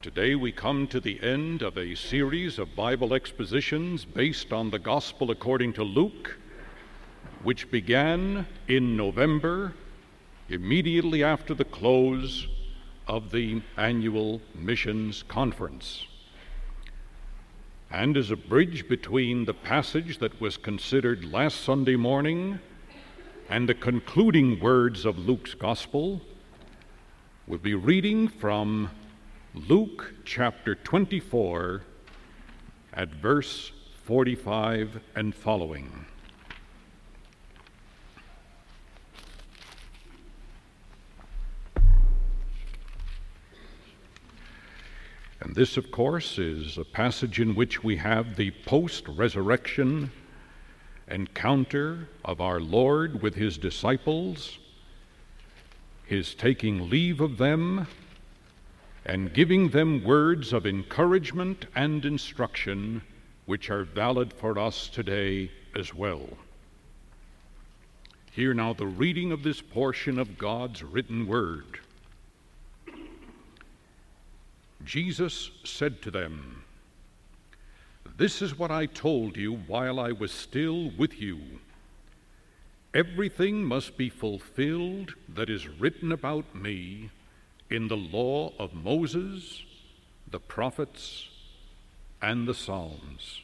Today we come to the end of a series of Bible expositions based on the Gospel according to Luke, which began in November, immediately after the close of the annual missions conference. And as a bridge between the passage that was considered last Sunday morning and the concluding words of Luke's Gospel, we'll be reading from Luke chapter 24 at verse 45 and following. And this, of course, is a passage in which we have the post-resurrection encounter of our Lord with his disciples, his taking leave of them, and giving them words of encouragement and instruction which are valid for us today as well. Hear now the reading of this portion of God's written word. Jesus said to them, "This is what I told you while I was still with you. Everything must be fulfilled that is written about me in the law of Moses, the prophets, and the Psalms."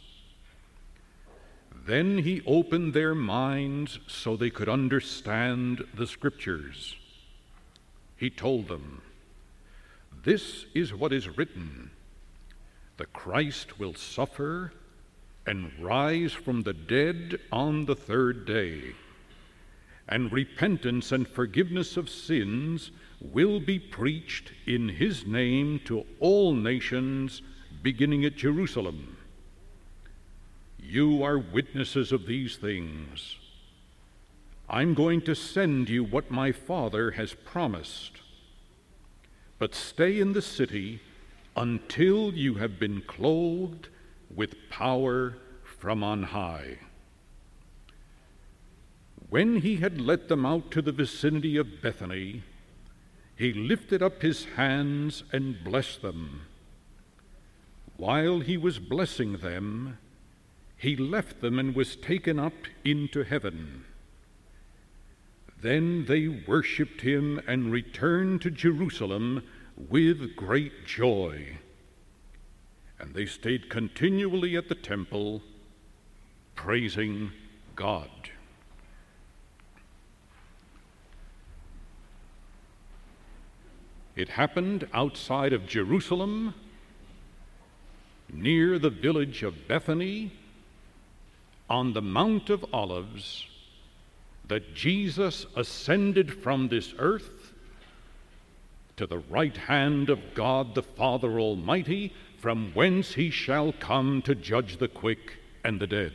Then he opened their minds so they could understand the Scriptures. He told them, "This is what is written: the Christ will suffer and rise from the dead on the third day, and repentance and forgiveness of sins will be preached in his name to all nations, beginning at Jerusalem. You are witnesses of these things. I'm going to send you what my Father has promised. But stay in the city until you have been clothed with power from on high." When he had let them out to the vicinity of Bethany, he lifted up his hands and blessed them. While he was blessing them, he left them and was taken up into heaven. Then they worshiped him and returned to Jerusalem with great joy. And they stayed continually at the temple, praising God. It happened outside of Jerusalem, near the village of Bethany, on the Mount of Olives, that Jesus ascended from this earth to the right hand of God the Father Almighty, from whence he shall come to judge the quick and the dead.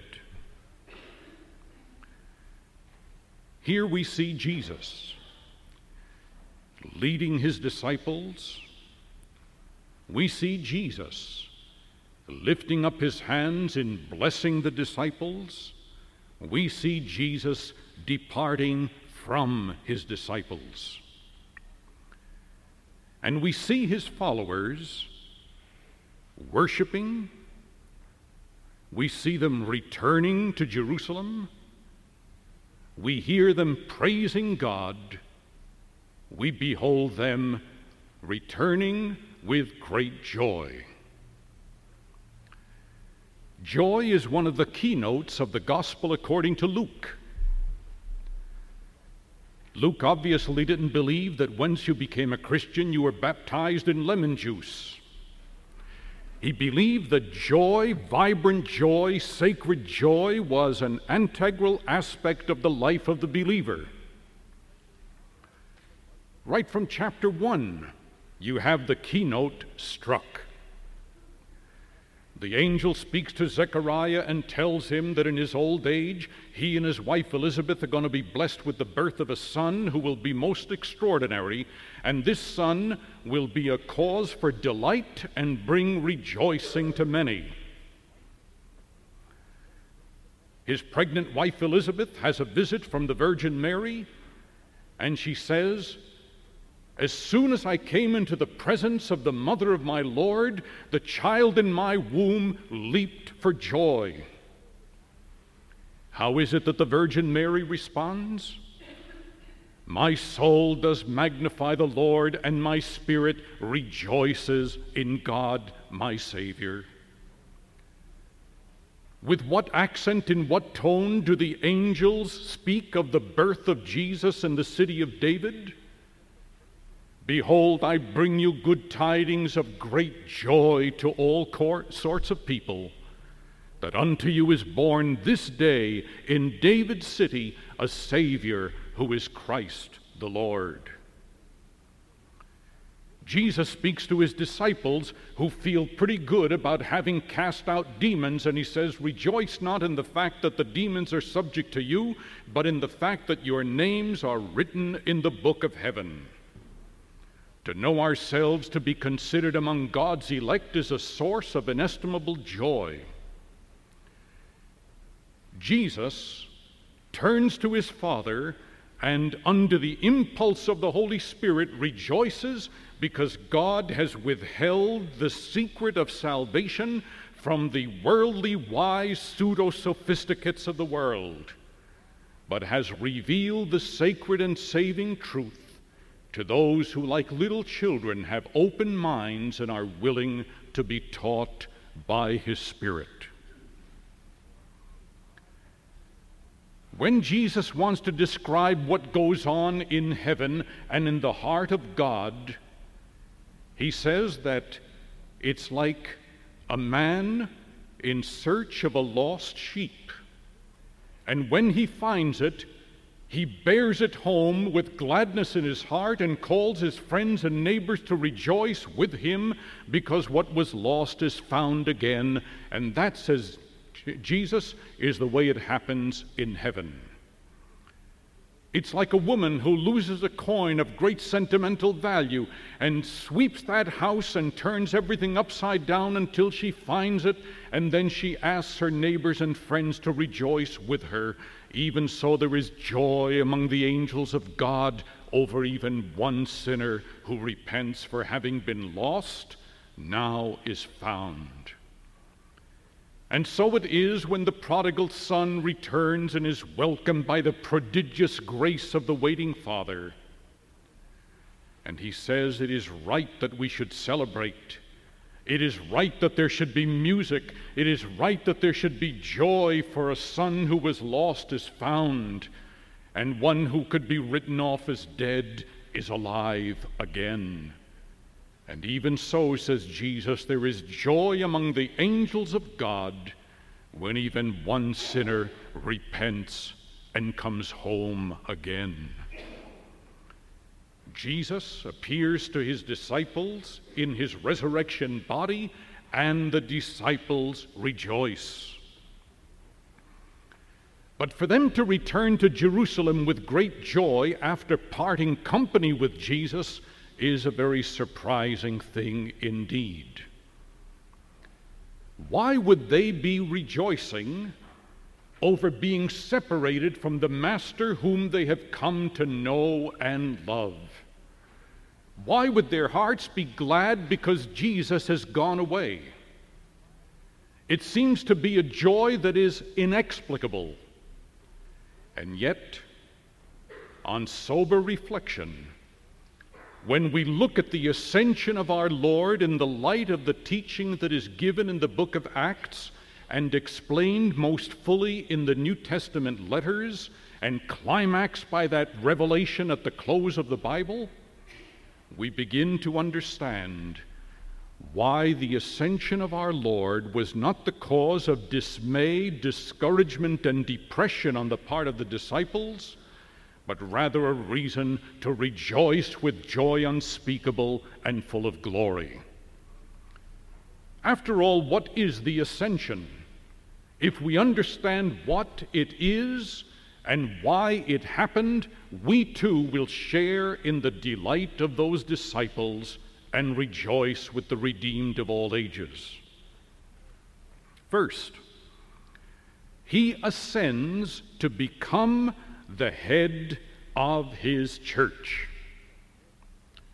Here we see Jesus leading his disciples. We see Jesus lifting up his hands in blessing the disciples. We see Jesus departing from his disciples. And we see his followers worshiping. We see them returning to Jerusalem. We hear them praising God. We behold them returning with great joy. Joy is one of the keynotes of the Gospel according to Luke. Luke obviously didn't believe that once you became a Christian, you were baptized in lemon juice. He believed that joy, vibrant joy, sacred joy, was an integral aspect of the life of the believer. Right from chapter 1, you have the keynote struck. The angel speaks to Zechariah and tells him that in his old age, he and his wife Elizabeth are going to be blessed with the birth of a son who will be most extraordinary, and this son will be a cause for delight and bring rejoicing to many. His pregnant wife Elizabeth has a visit from the Virgin Mary, and she says, As soon as I came into the presence of the mother of my Lord, the child in my womb leaped for joy. How is it that the Virgin Mary responds? My soul does magnify the Lord, and my spirit rejoices in God my Savior. With what accent, in what tone do the angels speak of the birth of Jesus in the city of David? Behold, I bring you good tidings of great joy to all sorts of people, that unto you is born this day in David's city a Savior, who is Christ the Lord. Jesus speaks to his disciples who feel pretty good about having cast out demons, and he says, rejoice not in the fact that the demons are subject to you, but in the fact that your names are written in the book of heaven. To know ourselves to be considered among God's elect is a source of inestimable joy. Jesus turns to his Father and, under the impulse of the Holy Spirit, rejoices because God has withheld the secret of salvation from the worldly wise pseudo-sophisticates of the world, but has revealed the sacred and saving truth to those who, like little children, have open minds and are willing to be taught by his Spirit. When Jesus wants to describe what goes on in heaven and in the heart of God, he says that it's like a man in search of a lost sheep. And when he finds it, he bears it home with gladness in his heart and calls his friends and neighbors to rejoice with him because what was lost is found again. And that, says Jesus, is the way it happens in heaven. It's like a woman who loses a coin of great sentimental value and sweeps that house and turns everything upside down until she finds it, and then she asks her neighbors and friends to rejoice with her. Even so, there is joy among the angels of God over even one sinner who repents, for having been lost, now is found. And so it is when the prodigal son returns and is welcomed by the prodigious grace of the waiting Father. And he says it is right that we should celebrate. It is right that there should be music. It is right that there should be joy, for a son who was lost is found, and one who could be written off as dead is alive again. And even so, says Jesus, there is joy among the angels of God when even one sinner repents and comes home again. Jesus appears to his disciples in his resurrection body, and the disciples rejoice. But for them to return to Jerusalem with great joy after parting company with Jesus is a very surprising thing indeed. Why would they be rejoicing over being separated from the Master whom they have come to know and love? Why would their hearts be glad because Jesus has gone away? It seems to be a joy that is inexplicable. And yet, on sober reflection, when we look at the ascension of our Lord in the light of the teaching that is given in the book of Acts and explained most fully in the New Testament letters and climaxed by that revelation at the close of the Bible, we begin to understand why the ascension of our Lord was not the cause of dismay, discouragement, and depression on the part of the disciples, but rather a reason to rejoice with joy unspeakable and full of glory. After all, what is the ascension? If we understand what it is and why it happened, we too will share in the delight of those disciples and rejoice with the redeemed of all ages. First, he ascends to become the head of his church.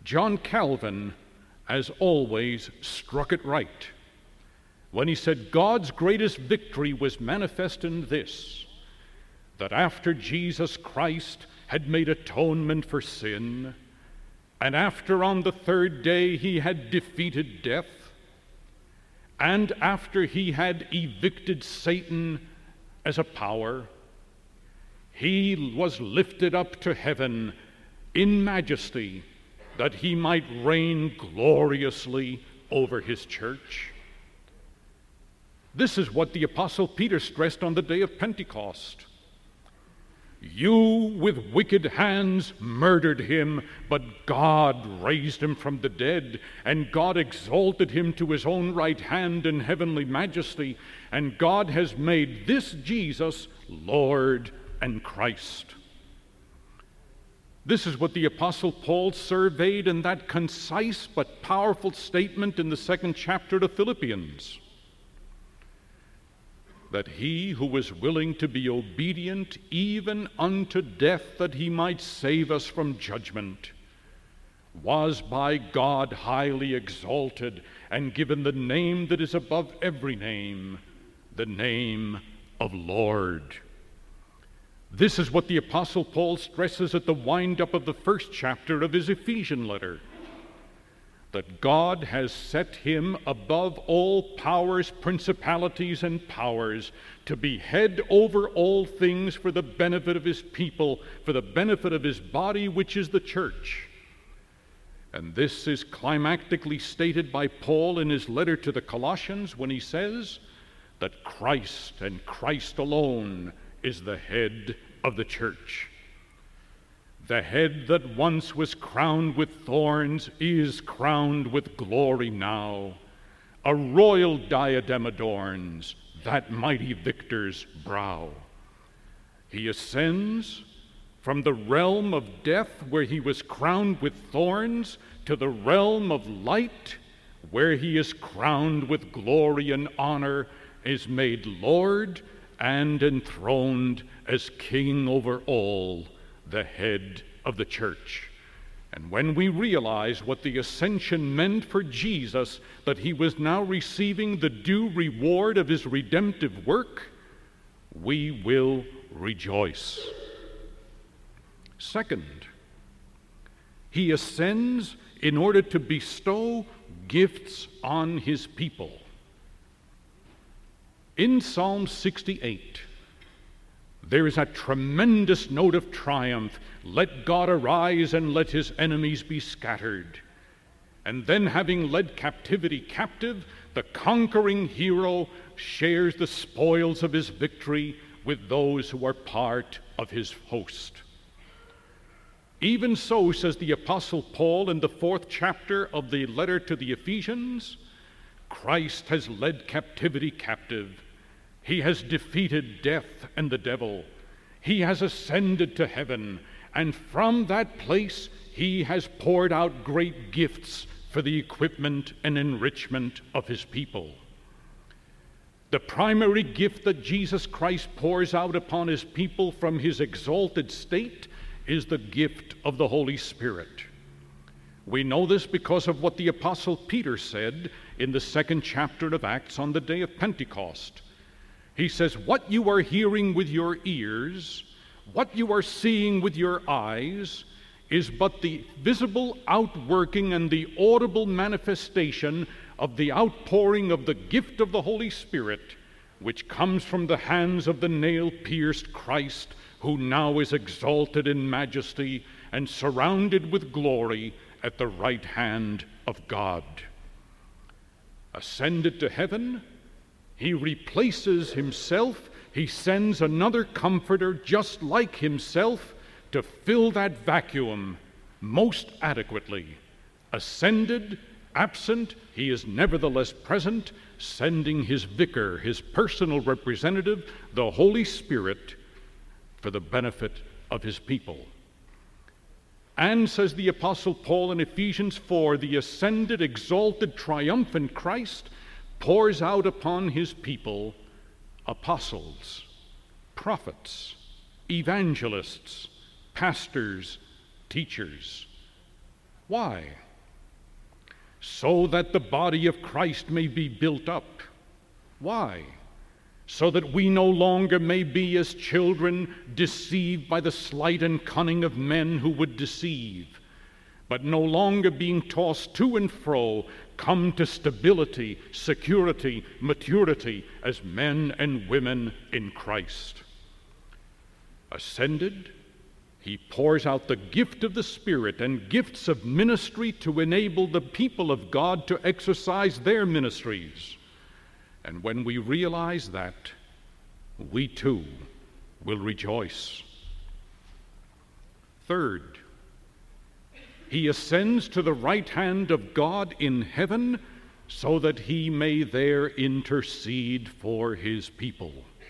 John Calvin, as always, struck it right when he said God's greatest victory was manifest in this, that after Jesus Christ had made atonement for sin, and after on the third day he had defeated death, and after he had evicted Satan as a power, he was lifted up to heaven in majesty, that he might reign gloriously over his church. This is what the Apostle Peter stressed on the day of Pentecost. You with wicked hands murdered him, but God raised him from the dead, and God exalted him to his own right hand in heavenly majesty, and God has made this Jesus Lord and Christ. This is what the Apostle Paul surveyed in that concise but powerful statement in the 2nd chapter of Philippians, that he who was willing to be obedient even unto death that he might save us from judgment was by God highly exalted and given the name that is above every name, the name of Lord. This is what the Apostle Paul stresses at the wind-up of the 1st chapter of his Ephesian letter, that God has set him above all powers, principalities, and powers, to be head over all things for the benefit of his people, for the benefit of his body, which is the church. And this is climactically stated by Paul in his letter to the Colossians when he says that Christ and Christ alone is the head of the church. The head that once was crowned with thorns is crowned with glory now. A royal diadem adorns that mighty victor's brow. He ascends from the realm of death, where he was crowned with thorns, to the realm of light, where he is crowned with glory and honor, is made Lord, and enthroned as King over all, the head of the church. And when we realize what the ascension meant for Jesus, that he was now receiving the due reward of his redemptive work, we will rejoice. Second, he ascends in order to bestow gifts on his people. In Psalm 68, there is a tremendous note of triumph. Let God arise and let his enemies be scattered. And then, having led captivity captive, the conquering hero shares the spoils of his victory with those who are part of his host. Even so, says the Apostle Paul in the 4th chapter of the letter to the Ephesians, Christ has led captivity captive. He has defeated death and the devil. He has ascended to heaven, and from that place he has poured out great gifts for the equipment and enrichment of his people. The primary gift that Jesus Christ pours out upon his people from his exalted state is the gift of the Holy Spirit. We know this because of what the Apostle Peter said in the 2nd chapter of Acts on the day of Pentecost. He says, what you are hearing with your ears, what you are seeing with your eyes, is but the visible outworking and the audible manifestation of the outpouring of the gift of the Holy Spirit, which comes from the hands of the nail-pierced Christ, who now is exalted in majesty and surrounded with glory at the right hand of God. Ascended to heaven, he replaces himself. He sends another comforter just like himself to fill that vacuum most adequately. Ascended, absent, he is nevertheless present, sending his vicar, his personal representative, the Holy Spirit, for the benefit of his people. And, says the Apostle Paul in Ephesians 4, the ascended, exalted, triumphant Christ pours out upon his people apostles, prophets, evangelists, pastors, teachers. Why? So that the body of Christ may be built up. Why? So that we no longer may be as children deceived by the sleight and cunning of men who would deceive, but no longer being tossed to and fro, come to stability, security, maturity as men and women in Christ. Ascended, he pours out the gift of the Spirit and gifts of ministry to enable the people of God to exercise their ministries. And when we realize that, we too will rejoice. Third, he ascends to the right hand of God in heaven so that he may there intercede for his people.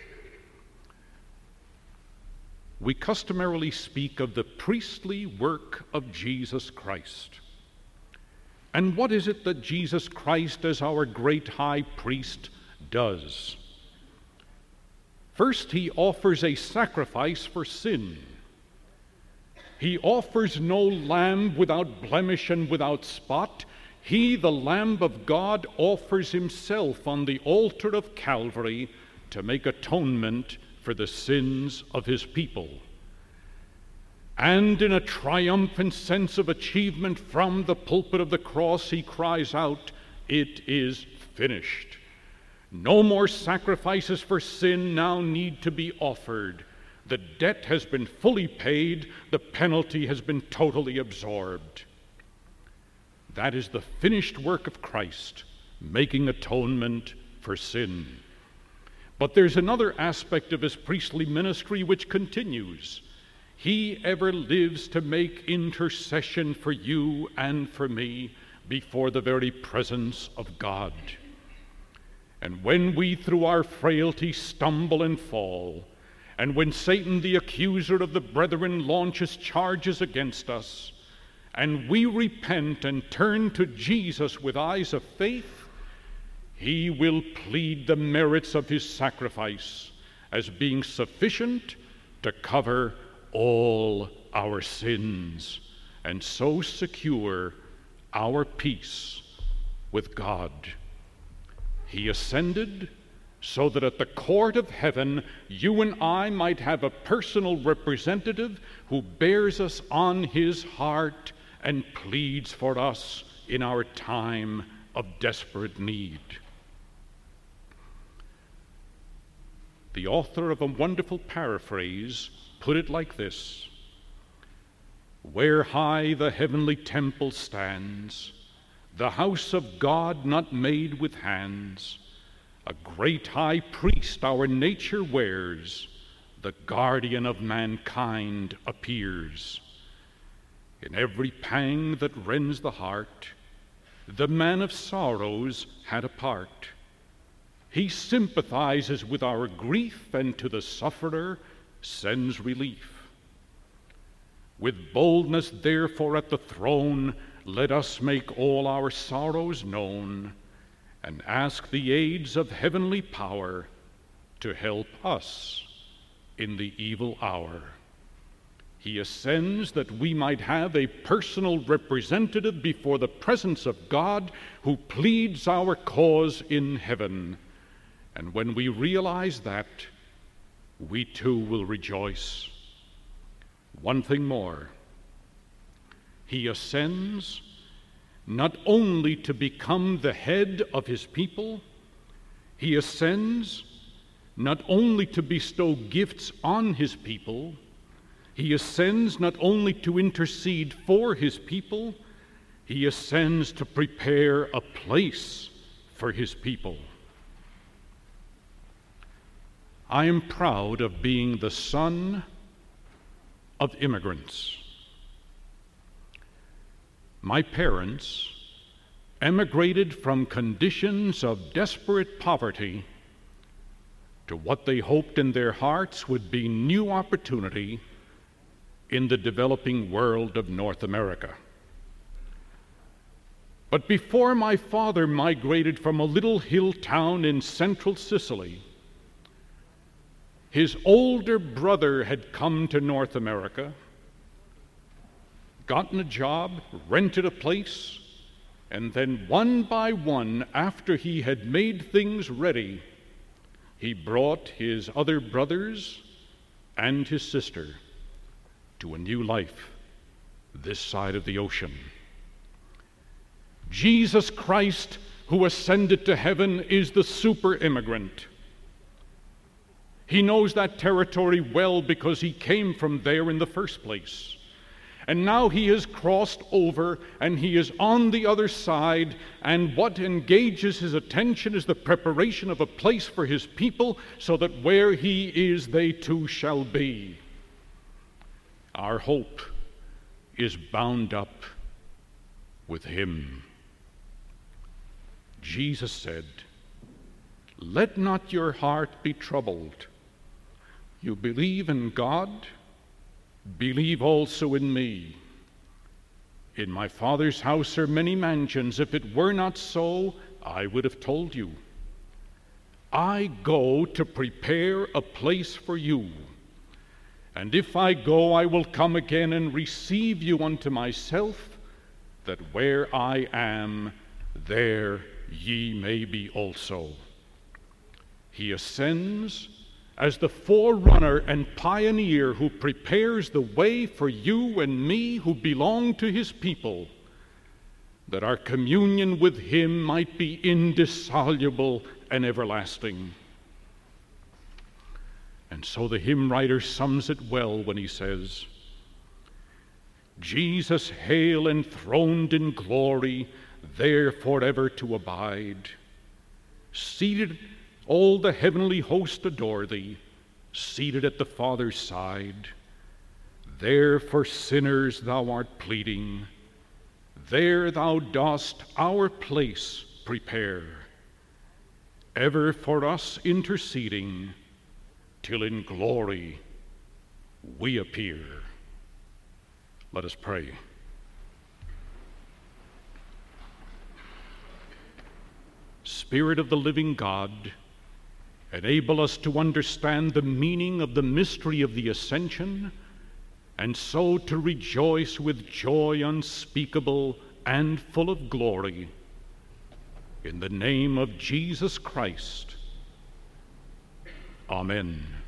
We customarily speak of the priestly work of Jesus Christ. And what is it that Jesus Christ, as our great high priest, does? First, he offers a sacrifice for sin. He offers no lamb without blemish and without spot. He, the Lamb of God, offers himself on the altar of Calvary to make atonement for the sins of his people. And in a triumphant sense of achievement from the pulpit of the cross, he cries out, "It is finished." No more sacrifices for sin now need to be offered. The debt has been fully paid. The penalty has been totally absorbed. That is the finished work of Christ, making atonement for sin. But there's another aspect of his priestly ministry which continues. He ever lives to make intercession for you and for me before the very presence of God. And when we through our frailty stumble and fall, and when Satan, the accuser of the brethren, launches charges against us, and we repent and turn to Jesus with eyes of faith, he will plead the merits of his sacrifice as being sufficient to cover all our sins, and so secure our peace with God. He ascended so that at the court of heaven you and I might have a personal representative who bears us on his heart and pleads for us in our time of desperate need. The author of a wonderful paraphrase put it like this: "Where high the heavenly temple stands, the house of God not made with hands, a great high priest our nature wears, the guardian of mankind appears. In every pang that rends the heart, the man of sorrows had a part. He sympathizes with our grief, and to the sufferer sends relief. With boldness, therefore, at the throne, let us make all our sorrows known, and ask the aids of heavenly power to help us in the evil hour. He ascends that we might have a personal representative before the presence of God who pleads our cause in heaven. And when we realize that, we too will rejoice. One thing more. He ascends not only to become the head of his people, he ascends not only to bestow gifts on his people, he ascends not only to intercede for his people, he ascends to prepare a place for his people. I am proud of being the son of immigrants. My parents emigrated from conditions of desperate poverty to what they hoped in their hearts would be new opportunity in the developing world of North America. But before my father migrated from a little hill town in central Sicily, his older brother had come to North America, gotten a job, rented a place, and then one by one, after he had made things ready, he brought his other brothers and his sister to a new life this side of the ocean. Jesus Christ, who ascended to heaven, is the super immigrant. He knows that territory well because he came from there in the first place. And now he has crossed over and he is on the other side, and what engages his attention is the preparation of a place for his people so that where he is, they too shall be. Our hope is bound up with him. Jesus said, "Let not your heart be troubled. You believe in God, believe also in me. In my Father's house are many mansions. If it were not so, I would have told you. I go to prepare a place for you. And if I go, I will come again and receive you unto myself, that where I am, there ye may be also." He ascends as the forerunner and pioneer who prepares the way for you and me who belong to his people, that our communion with him might be indissoluble and everlasting. And so the hymn writer sums it well when he says, "Jesus, hail enthroned in glory, there forever to abide. Seated, all the heavenly host adore thee, seated at the Father's side. There for sinners thou art pleading, there thou dost our place prepare, ever for us interceding, till in glory we appear." Let us pray. Spirit of the living God, enable us to understand the meaning of the mystery of the Ascension, and so to rejoice with joy unspeakable and full of glory. In the name of Jesus Christ. Amen.